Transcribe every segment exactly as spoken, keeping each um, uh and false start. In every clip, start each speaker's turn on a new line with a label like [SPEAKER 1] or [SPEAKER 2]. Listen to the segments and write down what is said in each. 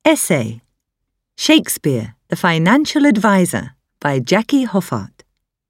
[SPEAKER 1] Essay: Shakespeare, the Financial Advisor by Jackie Hoffart.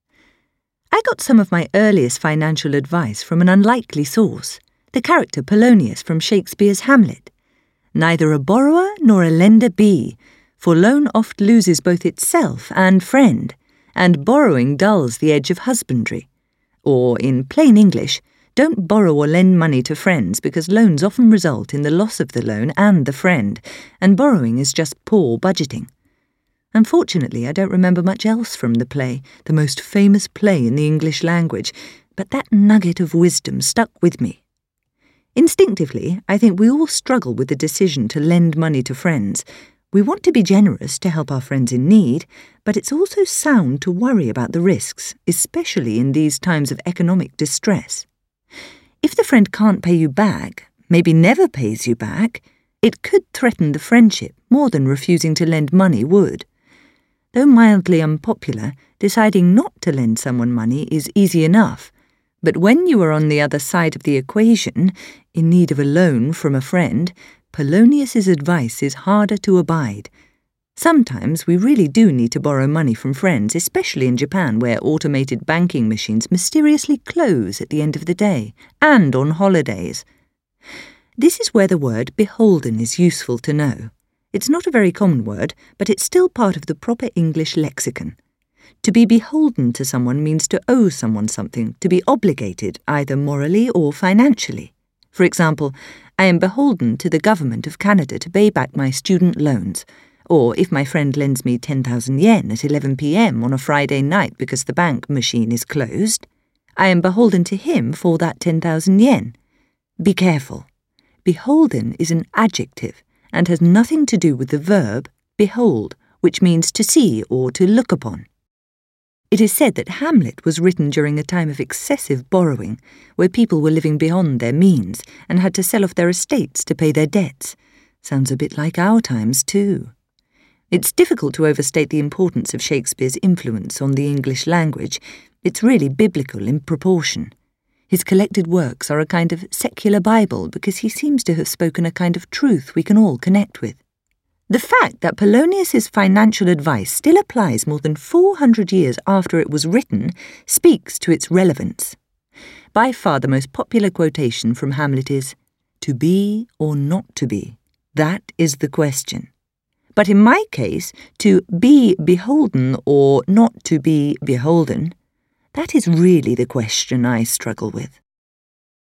[SPEAKER 1] I got some of my earliest financial advice from an unlikely source, the character Polonius from Shakespeare's Hamlet. Neither a borrower nor a lender be, for loan oft loses both itself and friend, and borrowing dulls the edge of husbandry. Or, in plain English, don't borrow or lend money to friends because loans often result in the loss of the loan and the friend, and borrowing is just poor budgeting. Unfortunately, I don't remember much else from the play, the most famous play in the English language, but that nugget of wisdom stuck with me. Instinctively, I think we all struggle with the decision to lend money to friends. We want to be generous to help our friends in need, but it's also sound to worry about the risks, especially in these times of economic distress. If the friend can't pay you back, maybe never pays you back, it could threaten the friendship more than refusing to lend money would. Though mildly unpopular, deciding not to lend someone money is easy enough. But when you are on the other side of the equation, in need of a loan from a friend, Polonius's advice is harder to abide. Sometimes we really do need to borrow money from friends, especially in Japan, where automated banking machines mysteriously close at the end of the day, and on holidays. This is where the word beholden is useful to know. It's not a very common word, but it's still part of the proper English lexicon. To be beholden to someone means to owe someone something, to be obligated, either morally or financially. For example, I am beholden to the government of Canada to pay back my student loans. Or if my friend lends me ten thousand yen at eleven p m on a Friday night because the bank machine is closed, I am beholden to him for that ten thousand yen. Be careful. Beholden is an adjective and has nothing to do with the verb behold, which means to see or to look upon. It is said that Hamlet was written during a time of excessive borrowing, where people were living beyond their means and had to sell off their estates to pay their debts. Sounds a bit like our times, too. It's difficult to overstate the importance of Shakespeare's influence on the English language. It's really biblical in proportion. His collected works are a kind of secular Bible because he seems to have spoken a kind of truth we can all connect with. The fact that Polonius's financial advice still applies more than four hundred years after it was written speaks to its relevance. By far the most popular quotation from Hamlet is, "To be or not to be, that is the question." But in my case, to be beholden or not to be beholden, that is really the question I struggle with.